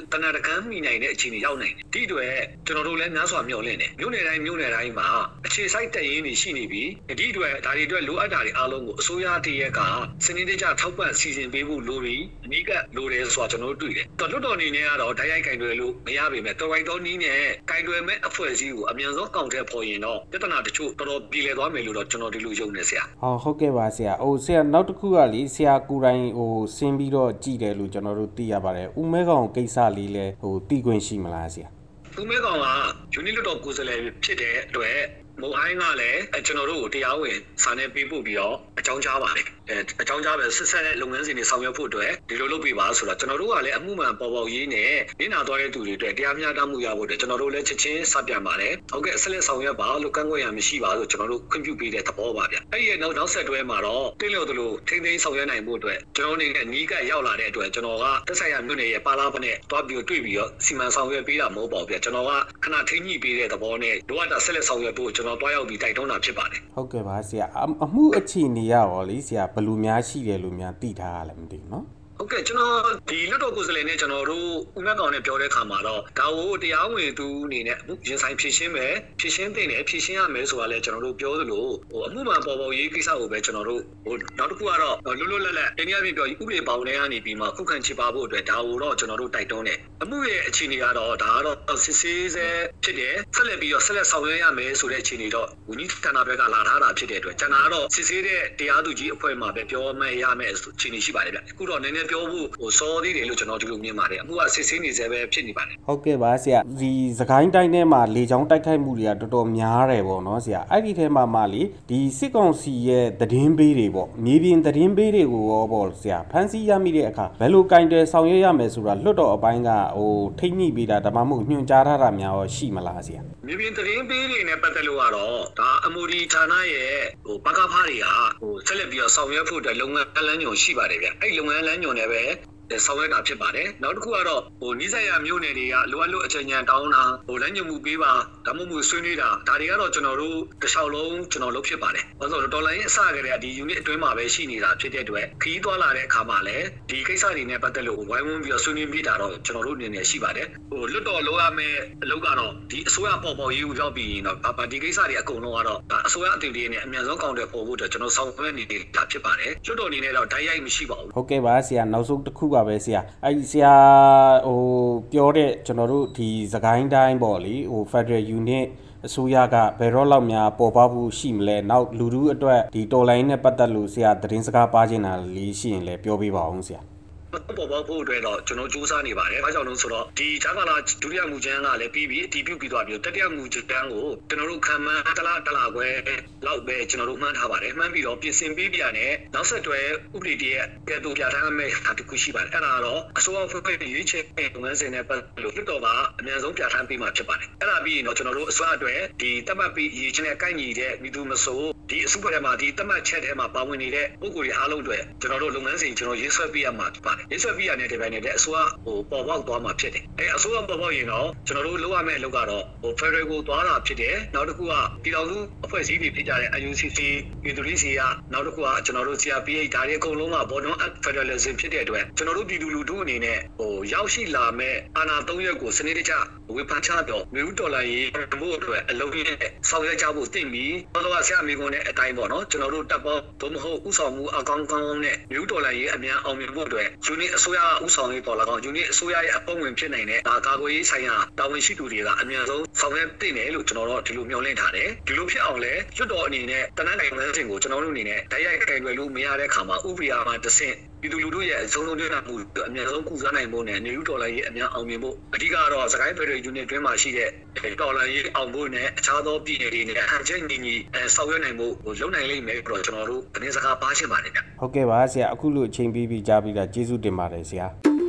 ကမ်းမိနိုင်တဲ့အချိန်တွေရောက်နိုင်တယ်ဒီအတွက်ကျွန်တော်တို့လည်းများစွာမျှော်လင့်တယ်မြို့နယ်တိုင်းမြို့နယ်တိုင်းမှာအခြေစိုက်တရင်တွေရှိနေပြီဒီအတွက်ဒါတွေအတွက်လိုအပ်တာတွေအားလုံးကိုအစိုးရတရက်ကစနစ်တကျထောက်ပံ့စီစဉ်ပေးဖို့လိုပြီးအနည်းကလိုတယ်ဆိုတာကျွန်တော်တို့တွေ့တယ်တော်လွတ်တော်အနေနဲ့ကတော့တိုက်ရိုက်ကင်တွယ်လို့မရပါဘူးတော်ရိုက်တော်နီးနဲ့ကင်တွယ်မဲ့အဖွဲ့အစည်းကိုအမြန်ဆုံးအကောင့်ထဲပေါ်ရင်တော့ပြဿနာတချို့တော်တော်ပြည်လည်သွားမယ်လို့တော့ကျွန်တော်ဒီလိုယုံနေဆရာဟုတ်ဟုတ်ကဲ့ပါဆရာဟိုဆရာနောက်တစ်ခုကလေဆရာကိုယ်တိုင်ဟိုဆင်းပြီးတော့ကြည်တယ်လို့ကျွန်တော်တို့သိရပါတယ်ဦးမဲကောင်ကိစ္စလေးလဲဟိုသိခွင့်ရှိမလားဆရာဦးမဲကောင်ကယူနီလွတ်တော်ကိုယ်စားလှယ်ဖြစ်တဲ့အတွက်မိုးဟိုင်းကလည်းကျွန်တော်တို့ကိုတရားဝင်စာနဲ့ပေးပို့ပြီးတော့အကြောင်းကြားပါတယ်အဲအကြောင်းကြားပဲဆက်ဆက်တဲ့လုပ်ငန်းစဉ်တွေဆောင်ရွက်ဖို့အတွက်ဒီလိုလုပ်ပေးပါဆိုတော့ကျွန်တော်တို့ကလည်းအမှုမှန်ပေါ်ပေါ်ရေးနဲ့နေနာသွားတဲ့သူတွေအတွက်တရားမျှတမှုရဖို့အတွက်ကျွန်တော်တို့လည်းချက်ချင်းစပြန်ပါတယ်ဟုတ်ကဲ့ဆက်လက်ဆောင်ရွက်ပါလို့ကန့်ကွက်ရမရှိပါလို့ကျွန်တော်တို့ခွင့်ပြုပေးတဲ့သဘောပါဗျအဲ့ဒီနောက်နောက်ဆက်တွဲမှာတော့တင်းလို့တလို့ထိမ့်သိမ်းဆောင်ရွက်နိုင်ဖို့အတွက်ကျွန်တော်တို့နီးကပ်ရောက်လာတဲ့အတွက်ကျွန်တော်ကသက်ဆိုင်ရာမြို့နယ်ရဲ့ပါလာပနဲ့တွားပြီးတွေ့ပြီးတော့စီမံဆောင်ရွက်ပေးတာမဟုတ်ပါဘူးဗျကျွန်တော်ကခဏထိညှိပေးတဲ့သဘောနဲ့လိုအပ်တာဆက်လက်ဆောင်ရွက်ဖို့ကျွန်တော်တွားရောက်ပြီးတိုက်တွန်းတာဖြစ်ပါတယ်ဟုတ်ကဲ့ပါဆရာအမှုအခြေအနေရပါလေဆရာဘယ်လိုများရှိတယ်လို့များသိထားရလဲမသိဘူးเนาะဟုတ်ကဲ့ကျွန်တော်ဒီလွတ်တော်ကိုယ်စားလှယ်နဲ့ကျွန်တော်တို့ဦးမက်ကောင်နဲ့ပြောတဲ့အခါမှာတော့ဒါကိုတရားဝင်သူအနေနဲ့အမှုရင်ဆိုင်ဖြည့်ရှင်းမယ်ဖြည့်ရှင်းတဲ့နဲ့ဖြည့်ရှင်းရမယ်ဆိုတာလဲကျွန်တော်တို့ပြောသလိုဟိုအမှုမှန်ပေါ်ပေါ်ရေးကိစ္စကိုပဲကျွန်တော်တို့ဟိုနောက်တစ်ခုကတော့လွတ်လွတ်လပ်လပ်တနည်းအားဖြင့်ပြောဥပဒေပေါင်းထဲကနေပြီးမှခုခံချေပဖို့အတွက်ဒါကိုတော့ကျွန်တော်တို့တိုက်တွန်းတယ်အမှုရဲ့အခြေအနေကတော့ဒါကတော့စစ်ဆေးဆဲဖြစ်တယ်ဆက်လက်ပြီးတော့ဆက်လက်ဆောင်ရွက်ရမယ်ဆိုတဲ့အခြေအနေတော့ဝန်ကြီးဌာနဘက်ကလာထားတာဖြစ်တဲ့အတွက်ကျွန်တော်ကတော့စစ်ဆေးတဲ့တရားသူကြီးအဖွဲ့မှာပဲပြောမှရမယ်အခြေအနေရှိပါတယ်ဗျအခုတော့နည်းနည်းပြောဖို့ဟိုစောသေးတယ်လို့ကျွန်တော်ဒီလိုမြင်ပါတယ်အခုကစစ်ဆေးနေစေပဲဖြစ်နေပါတယ်ဟုတ်ကဲ့ပါဆရာဒီစကိုင်းတိုင်းထဲမှာလေကြောင်းတိုက်ခိုက်မှုတွေကတော်တော်များတယ်ပေါ့နော်ဆရာအဲ့ဒီထဲမှာမှလေဒီစစ်ကောင်စီရဲ့သတင်းပေးတွေပေါ့မြေပြင်သတင်းပေးတွေကိုရောပေါ့ဆရာဖန်ဆီးရမိတဲ့အခါဘယ်လိုကင်တယ်ဆောင်ရွက်ရမယ်ဆိုတာလွတ်တော်အပိုင်းကဟိုထိတ်ညှိပေးတာဒါမှမဟုတ်ညွှန်ကြားထားတာများရောရှိမလားဆရာမြေပြင်သတင်းပေးတွေနဲ့ပတ်သက်လို့ကတော့ဒါအမိုဒီဌာနရဲ့ဟိုပကဖားတွေကဟိုဆက်လက်ပြီးတော့ဆောင်ရွက်ဖို့အတွက်လုပ်ငန်းလမ်းညွှန်ရှိပါတယ်ဗျအဲ့လုပ်ငန်းလမ်းညွှန်တွေပဲဆောင်ရွက်တာဖြစ်ပါတယ်နောက်တစ်ခုကတော့ဟိုနိစ္စရာမျိုးနယ်တွေကလိုအပ်လို့အချိန်ညံတောင်းတာဟိုလက်ညှို့မှုပေးပါဒါမှမဟုတ်ဆွေးနွေးတာဒါတွေကတော့ကျွန်တော်တို့တစ်လျှောက်လုံးကျွန်တော်လုပ်ဖြစ်ပါတယ်ဘာလို့လဲဒေါ်လာရင်းအစကတည်းကဒီ unit အတွင်းမှာပဲရှိနေတာဖြစ်တဲ့အတွက်ခီးသွားလာတဲ့အခါမှာလည်းဒီကိစ္စတွေနဲ့ပတ်သက်လို့ဝိုင်းဝန်းပြီးတော့ဆွေးနွေးပြတာတော့ကျွန်တော်တို့အနေနဲ့ရှိပါတယ်ဟိုလွတ်တော်လိုရမယ့်အလုပ်ကတော့ဒီအစိုးရပေါ်ပေါ်ရေးကိုရောက်ပြီးရင်တော့ဘာဒီကိစ္စတွေအကုန်လုံးကတော့ဒါအစိုးရအတင်တွေနဲ့အမြန်ဆုံးကောင်တယ်ပေါ်ဖို့အတွက်ကျွန်တော်ဆောင်ရွက်နေတာဖြစ်ပါတယ်လွတ်တော်အနေနဲ့တော့တိုက်ရိုက်မရှိပါဘူးဟုတ်ကဲ့ပါဆရာနောက်ဆုံးတစ်ခုပါပဲဆရာအဲ့ဆရာဟိုပြောတဲ့ကျွန်တော်တို့ဒီစကိုင်းတိုင်းပေါ့လေဟို Federal Unit အစိုးရကဘယ်တော့လောက်များပေါ်ပေါက်ဖို့ရှိမလဲနောက်လူထုအတွက်ဒီတော်လိုင်းနဲ့ပတ်သက်လို့ဆရာသတင်းစကားပါချင်တာလေးရှိရင်လည်းပြောပြပါအောင်ဆရာပေါ်ပေါက်ဖို့အတွက်တော့ကျွန်တော်စူးစမ်းနေပါတယ်။ဘာကြောင့်လဲဆိုတော့ဒီဂျာကာလာဒုတိယမူချမ်းကလည်းပြီးပြီးအတည်ပြုပြီးသွားပြီ။တတိယမူချမ်းကိုကျွန်တော်တို့ခံမှန်းတလားတလားခွဲလောက်ပဲကျွန်တော်တို့မှန်းထားပါတယ်။မှန်းပြီးတော့ပြင်ဆင်ပေးပြနဲ့နောက်ဆက်တွဲဥပဒေတည်းကဲ့သို့ပြဋ္ဌာန်းမယ့်ဟာတစ်ခုရှိပါတယ်။အဲ့ဒါတော့အစိုးရဖွဲ့ရွေးချယ်လုပ်ငန်းစဉ်နဲ့ပတ်သက်လို့လွှတ်တော်ကအများဆုံးပြဋ္ဌာန်းပေးမှာဖြစ်ပါတယ်။အဲ့ဒါပြီးရင်တော့ကျွန်တော်တို့အစိုးရအတွက်ဒီတတ်မှတ်ပြီးရည်ချင်းနဲ့ကိုက်ညီတဲ့မိသူမဆိုဒီအစုအဖွဲ့မှာဒီတတ်မှတ်ချက်ထဲမှာပါဝင်နေတဲ့ပုဂ္ဂိုလ်တွေအားလုံးတွေကျွန်တော်တို့လုပ်ငန်းစဉ်ကျွန်တော်ရေးဆွဲပေးရမှာဖြစ်ပါတယ်။ရေးဆွဲပေးရတဲ့ဘက်နဲ့တဲ့အစိုးရဟိုပေါ်ပေါက်သွားမှာဖြစ်တယ်။အဲအစိုးရပေါ်ပေါက်ရင်တော့ကျွန်တော်တို့လုပ်ရမယ့်အလုပ်ကတော့ဟို Federal ကိုသွားတာဖြစ်တယ်။နောက်တစ်ခုကပြည်တော်စုအဖွဲ့အစည်းတွေဖြစ်ကြတဲ့ I U C C ပြည်သူ့စီကနောက်တစ်ခုကကျွန်တော်တို့ C R P H ဒါတွေအကုန်လုံးက Bottom Up Federalism ဖြစ်တဲ့အတွက်ကျွန်တော်တို့ပြည်သူလူထုအနေနဲ့ဟိုရောက်ရှိလာမဲ့အာဏာသုံးရက်ကိုစနစ်တကျဝေဖန်ချတော့မြို့ဒေါ်လာရေးဖို့အတွက်အလုံးကြီးနဲ့ဆောင်ရွက်ကြဖို့တင့်ပြီးတော့ကဆရာမေကွန်နဲ့အတိုင်းပေါ့နော်ကျွန်တော်တို့တပ်ပေါင်းသို့မဟုတ်ဥဆောင်မှုအကောင်းကောင်းနဲ့မြို့ဒေါ်လာရေးအများအောင်မြင်ဖို့အတွက်ယူနစ်အစိုးရဥဆောင်ရေးပေါ်လာကောင်ယူနစ်အစိုးရရဲ့အပုံဝင်ဖြစ်နိုင်တဲ့ဒါကာကွယ်ရေးဆိုင်ရာတာဝန်ရှိသူတွေကအများဆုံးဆောင်ရွက်တင်တယ်လို့ကျွန်တော်တို့ဒီလိုမျှော်လင့်ထားတယ်ဒီလိုဖြစ်အောင်လဲကျွတ်တော်အနေနဲ့တနက်နိုင်ငံစဉ်ကိုကျွန်တော်တို့အနေနဲ့တိုက်ရိုက်ကြိုင်ွယ်လို့မရတဲ့ခါမှာဥပဒေအားမှာတဆင့်ပြည်သူလူထုရဲ့အဆုံးဆုံးတွေ့တာမှုအများဆုံးကုစားနိုင်ဖို့နဲ့နေဦးဒေါ်လာရေးအများအောင်မြင်ဖို့အဓိကတော့စကိုင်းဖက်ဒရယ်ယူနစ်တွင်းမှာရှိတဲ့ဒေါ်လာရေးအောင်ဖို့နဲ့အခြားသောပြည်နယ်တွေနဲ့အချက်ညီညီအဲဆောင်ရွက်နိုင်ဖို့လုပ်နိုင်လိမ့်မယ်ပြီးတော့ကျွန်တော်တို့သတင်းစကားပါရှင်းပါတယ်ဗျဟုတ်ကဲ့ပါဆရာအခုလိုအချိန်ပြီးပြီးကြားပြီးတာကျေးဇူးတင်ပါတယ်ဆရာ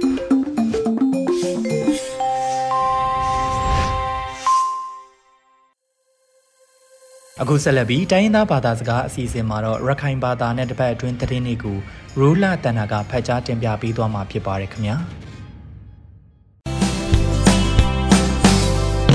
အခုဆက်လက်ပြီးတိုင်းရင်းသားဘာသာစကားအစီအစဉ်မှာတော့ရခိုင်ဘာသာနဲ့တစ်ပတ်အတွင်းသတင်းတွေကိုရိုးလာတန်တာကဖတ်ကြားတင်ပြပေးသွားမှာဖြစ်ပါတယ်ခင်ဗျာ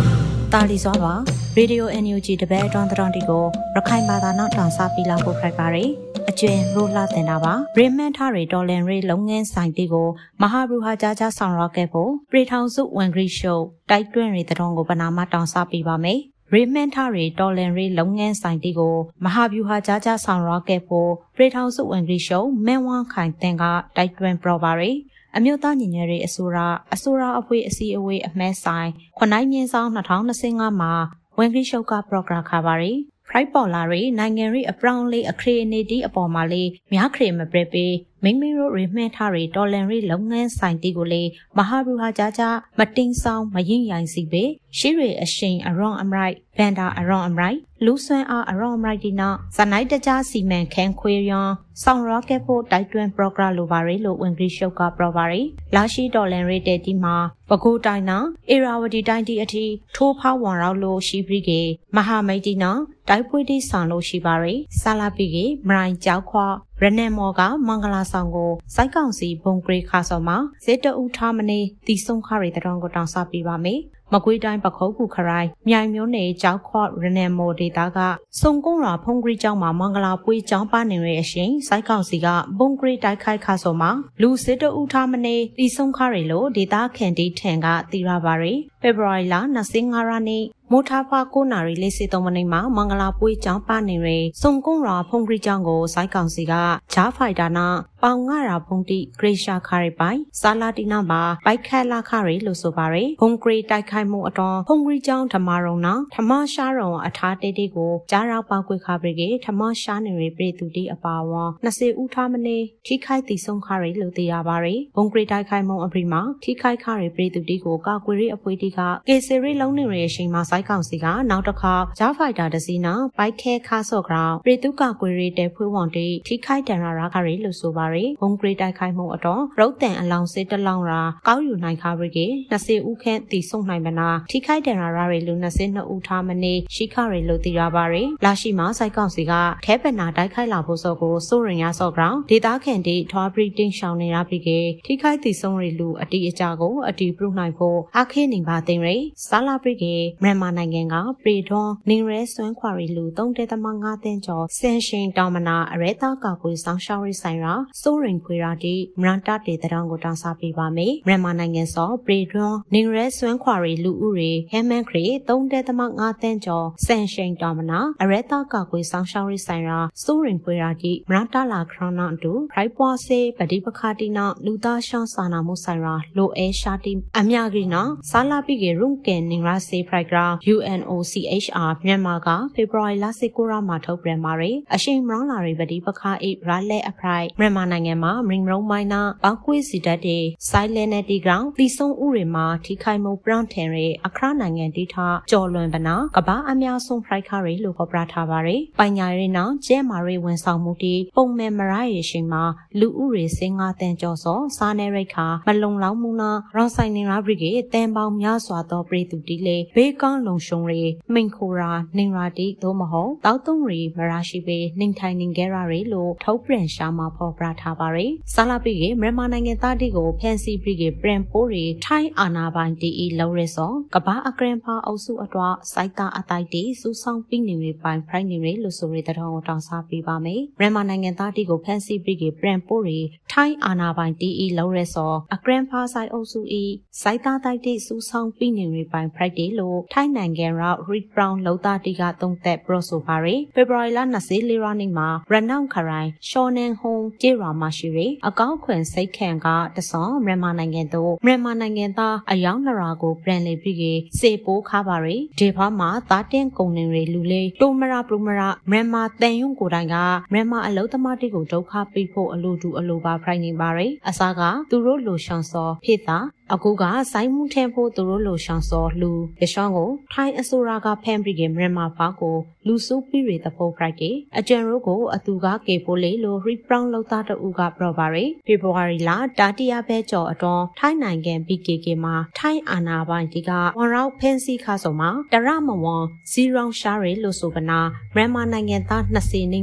ตาลีซอว่าเรดิโอ เอ็น ยู จี တပည့်အတွန်းတောင်တီကိုရခိုင်ဘာသာနောက်တောင်စားပြီးလာဖို့ခိုက်ပါရယ်အကျွင်းရိုလာတင်တာပါရေမန်ထားရီဒေါ်လန်ရီလုံငန်းဆိုင်တီကိုမဟာဘူဟာကြားကြားဆောင်ရော့ခဲ့ဖို့ပရိထောင်စုဝန်ဂရီရှိုးတိုက်တွန်းရီတတော်ကိုပနာမတောင်စားပြီးပါမယ်ရေမန်ထားရီဒေါ်လန်ရီလုံငန်းဆိုင်တီကိုမဟာဘူဟာကြားကြားဆောင်ရော့ခဲ့ဖို့ပရိထောင်စုဝန်ဂရီရှိုးမန်ဝမ်ခိုင်တန်ကတိုက်တွန်းပရောပါရယ်အမျိုးသားညီညွတ်ရေးအစိုးရအစိုးရအဖွဲ့အစည်းအဝေးအမဲဆိုင်ခွန်နိုင်မြင့်ဆောင်၂၀၂၅မှာဝန်ကြီးချုပ်ကပရိုဂရမ်ခါပါရီဖရိုက်ပေါ်လာရီနိုင်ငံရေးအပြောင်းလဲအခရေအနေတီအပေါ်မှာလေးများခရေမပြပေးမိမိတို့ရီမှန်းထားရီဒေါ်လန်ရီလုပ်ငန်းဆိုင်တီကိုလေမဟာဘူဟာကြားကြားမတင်းဆောင်မရင်ရိုင်စီပဲရှိရီအရှိန်အရောင်းအမရိုက်ဘန်ဒါအရောင်းအမရိုက်လူဆွမ်းအားအရောင်းအမရိုက်ဒီနောက်ဇနိုက်တကြားစီမံခန်းခွေရန်ဆောင်ရော့ကက်ဖို့တိုက်တွန်းပရိုဂရမ်လိုပါရီလို့ဝန်ကြီးချုပ်ကပရိုပါရီလာရှိဒေါ်လန်ရီတဲတီမှာပကူတိုင်းနာအေရာဝတီတိုင်းတီအထိထိုးဖောက်ဝန်ရောက်လို့ရှိပြီးကေမဟာမိတ်တီနာတိုက်ပွေးတီဆောင်လို့ရှိပါရီဆာလာပီကေမရိုင်ကြောက်ခွာရနန်မော်ကမင်္ဂလာဆောင်ကိုစိုက်ကောင်စီဘုံဂရေခါဆော်မှာဇေတအူထားမနေတီဆုံခရီတတော်ကိုတောင်းစားပေးပါမယ်မကွေးတိုင်းပခုတ်ကူခရိုင်မြိုင်မျိုးနယ်ကြောက်ခွရနန်မော်ဒေတာကစုံကုန်းရာဖုန်ဂရီကျောင်းမှာမင်္ဂလာပွေးကျောင်းပါနေတဲ့အရှင်စိုက်ကောင်စီကဘုံဂရေတိုက်ခိုက်ခါဆော်မှာလူဇေတအူထားမနေတီဆုံခရီလို့ဒေတာခန်တီထန်ကတီရပါရီဖေဖော်ဝါရီလ၂၅ရက်နေ့မိုထာဖာကိုနာရီလေးစီသုံးမိနစ်မှာမင်္ဂလာပွေးကျောင်းပါနေရယ်စုံကုန်းရာဖုန်ဂရီကျောင်းကိုစိုက်ကောင်စီကဂျားဖိုက်တာနာပေါင်ငါရာဖုန်တီဂရေရှာခါရီပိုင်စာလာတီနာမှာဘိုက်ခက်လာခရီလို့ဆိုပါရယ်ဘုံဂရေတိုက်ခိုက်မှုအတော်ဖုန်ဂရီကျောင်းဓမ္မရုံနာဓမ္မရှားရုံအထားတေးတေးကိုကြားရောက်ပောက်ကွေခါပရိကေဓမ္မရှားနေရပြည်သူတီအပါဝါ၂၀ဦးထားမနေထိခိုက်တီဆုံးခရီလို့သိရပါရယ်ဘုံဂရေတိုက်ခိုက်မှုအပြီးမှာထိခိုက်ခရီပြည်သူတီကိုကာကွယ်ရေးအဖွဲ့တီကကေစီရီလုံးနေရရှိမှာစိုက်ကောင်စီကနောက်တစ်ခါဂျားဖိုက်တာတစီနာဘိုက်ခဲခါဆော့ဂရောင်းပြည်သူကာကွယ်ရေးတဲဖွေးဝန်တီထိခိုက်တန်ရာရာခရီလို့ဆိုပါရယ်ဘုံဂရေတိုက်ခိုက်မှုအတော်ရုတ်တန်အလောင်းစစ်တလောင်းရာကောက်ယူနိုင်ခါပရိကေ၂၀ဦးခန့်တီဆုံးနိုင်မနာထိခိုက်တန်ရာရာတွေလူ၂၂ဦးထားမနေရှိခရီလို့သိရပါရယ်လာရှိမှာစိုက်ကောင်စီကခဲပနာတိုက်ခိုက်လာဖို့စောကိုစိုးရင်ရဆော့ဂရောင်းဒေတာခန်တီထွားပရိတင်းရှောင်းနေရပြီကေထိခိုက်တီဆုံးတွေလူအတီအကြကိုအတီပြုနိုင်ဖို့အခင်းနေပါတင်ရယ်ဆာလာပရိကေမြန်မာနိုင်ငံကပရီထွန်နင်းရဲစွမ်းခွာရီလူ၃ဒသမ၅တန်းကျော်ဆင်ရှင်တောင်မနာအရဲသားကောက်ကွေးဆောင်ရှောင်းရိဆိုင်ရာစိုးရင်ခွေရာတီမရန်တာတေတရောင်းကိုတောင်းစားပေးပါမယ်မြန်မာနိုင်ငံစောပရီထွန်နင်းရဲစွမ်းခွာရီလူဦးရေဟဲမန်ခရီ၃ဒသမ၅တန်းကျော်ဆင်ရှင်တောင်မနာအရဲသားကောက်ကွေးဆောင်ရှောင်းရိဆိုင်ရာစိုးရင်ခွေရာတီမရန်တာလာခရနာတူဖရိုက်ပွားစေပတိပခါတီနာလူသားရှောင်းစာနာမှုဆိုင်ရာလိုအဲရှာတီအမြဂရီနာဆာလာပိကေရုံကန်နင်းရာစေဖရိုက်ဂရာ ယူ အန် အို စီ အေချ် အာ မြန်မာကဖေဖော်ဝါရီလ၁၉ရက်မှာထုတ်ပြန်ပါရယ်အရှိန်မရောင်းလာတွေပတိပခါအိရာလက်အဖရိုက်မြန်မာနိုင်ငံမှာမရင်ရုံမိုင်းနာပောက်ကွေးစီတတ်တဲ့ဆိုင်းလန်နယ်တီဂရောင်းတီဆုံဥတွေမှာထိခိုက်မှုပရန်ထန်ရဲ့အခရနိုင်ငံတီထားကြော်လွန်ပနာကဘာအများဆုံးဖရိုက်ခါရီလို့ဖော်ပြထားပါရယ်ပိုင်ညာရဲနောက်ကျဲမာရီဝန်ဆောင်မှုတီပုံမဲ့မရရဲ့ရှင်မှာလူဥတွေစင်ငါတန်ကျော်စောစားနေရိတ်ခါမလုံလောက်မှုနာရောင်းဆိုင်နေရာဘရိကေတန်ပေါင်းများစွာသောပြည်သူတီလေဘေးကောင်းလုံရှုံရီမိန်ခိုရာနင်ရာတီသို့မဟုတ်တောက်တုံးရီမရာရှိပေနှင်ထိုင်နေကြရာရီလို့ထုတ်ပြန်ရှာမှာဖော်ပြထားပါရယ်ဆာလာပိကေမြန်မာနိုင်ငံသားတီကိုဖန်စီပရိကေပရန်ပိုးရီထိုင်းအာနာပိုင်တီအီလောရဲစောကဘာအကရင်ဖာအုပ်စုအတွစိုက်တာအတိုက်တီစူဆောင်ပိနေရီပိုင်ဖရိုက်နေရီလို့ဆိုရီတတော်ကိုတောင်းစားပေးပါမယ်မြန်မာနိုင်ငံသားတီကိုဖန်စီပရိကေပရန်ပိုးရီထိုင်းအာနာပိုင်တီအီလောရဲစောအကရင်ဖာဆိုင်အုပ်စုအီစိုက်တာတိုက်တီစူဆောင်ပိနေရီပိုင်ဖရိုက်တီလို့ထိုင်းနိုင်ငံရာရီဘရောင်းလောတာတီကသုံးသက်ပရိုဆိုပါရီဖေဖော်ဝါရီလ၂၄ရက်နေ့မှာရနောင်ခရိုင်ရှော်နန်ဟုံကျေရာမရှိရီအကောက်ခွင်စိတ်ခံကတဆောင်းမြန်မာနိုင်ငံသို့မြန်မာနိုင်ငံသားအယောင်နရာကိုပြန်လေပြီးကေစေပိုးခါပါရီဒီဖာမှာတာတင်းကုံနေရီလူလေးတိုမရာပရမရာမြန်မာတန်ယုံကိုတိုင်ကမြန်မာအလုံးသမားတိကိုဒုက္ခပေးဖို့အလိုတူအလိုပါဖိုင်နေပါရီအစားကသူတို့လိုရှောင်စောဖေတာအခုကစိုင်းမှုထဲဖို့သူတို့လိုရှောင်စောလူရရှောင်းကိုထိုင်းအစိုးရကဖန်ပြီးကမြန်မာဖာကိုလူစုပြီးရတဲ့ဖို့ဖိုက်ကေအကျန်ရိုးကိုအသူကကေပိုးလေးလိုရီဘရောင်းလောက်သားတူကပရောပါရီဖေဖော်ဝါရီလတာတီယာဘဲကျော်အတွန်းထိုင်းနိုင်ငံ ဘီ ကေ ကေ မှာထိုင်းအာနာပိုင်တီကဝန်ရောက်ဖန်စီခါဆိုမှာတရမဝန်စီရောင်းရှာရီလို့ဆိုကနာမြန်မာနိုင်ငံသား၂၀နှင်းပါ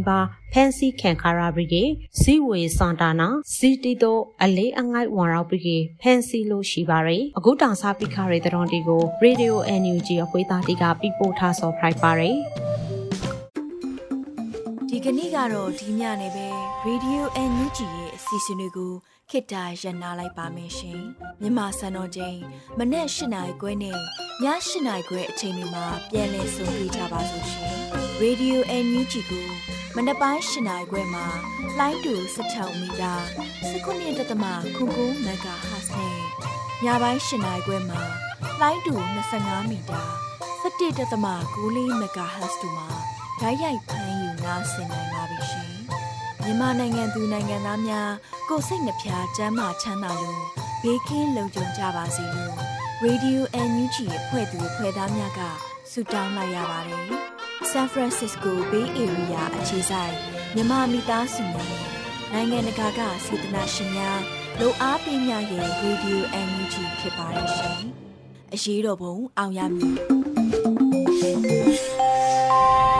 ဖန်စီခံခါရာဘရီကေစီဝေစန်တာနာစီတီတိုအလေးအငိုက်ဝါရောက်ဘရီကေဖန်စီလို့ရှိပါရယ်အခုတောင်စားပိခါရဲတရွန်တီကို Radio အန် ယူ ဂျီ အခွေးသားတီကပြပို့ထားဆော်ဖရိုက်ပါရယ်ဒီကနေ့ကတော့ဒီညနေပဲ Radio အန် ယူ ဂျီ ရဲ့အစီအစဉ်တွေကိုခေတ္တရနာလိုက်ပါမယ်ရှင်မြန်မာစံတော်ချိန်မနေ့၈နာရီခွဲနဲ့ည၈နာရီခွဲအချိန်တွေမှာပြန်လည်ဆုံတွေ့ကြပါလို့ရှင် Radio အန် ယူ ဂျီ ကိုမနက်ပိုင်း၈နာရီခွဲမှာလိုင်းတူ၁၆မီတာ၁၉ဒသမ ခုကိုမဂါဟတ်နဲ့ညပိုင်း၈နာရီခွဲမှာလိုင်းတူ၂၅မီတာ၁၁ဒသမ ၉၄မဂါဟတ်တို့မှာဓာတ်ရိုက်ဖမ်းယူနားဆင်နိုင်ပါပြီရှင်မြန်မာနိုင်ငံသူနိုင်ငံသားများကိုယ်စိတ်နှပြချမ်းမာချမ်းသာလို့ဘေးကင်းလုံခြုံကြပါစေလို့ Radio အန် ယူ ဂျီ ရဲ့ဖွဲ့သူဖွဲ့သားများကဆုတောင်းလိုက်ရပါတယ် San Francisco Bay Area အခြေစိုက်မြန်မာမိသားစုများနဲ့နိုင်ငံတကာကစေတနာရှင်များလိုအားပေးများရဲ့ Radio အန် ယူ ဂျီ ဖြစ်ပါတယ်ရှင်အရေးတော်ပုံအောင်ရမည်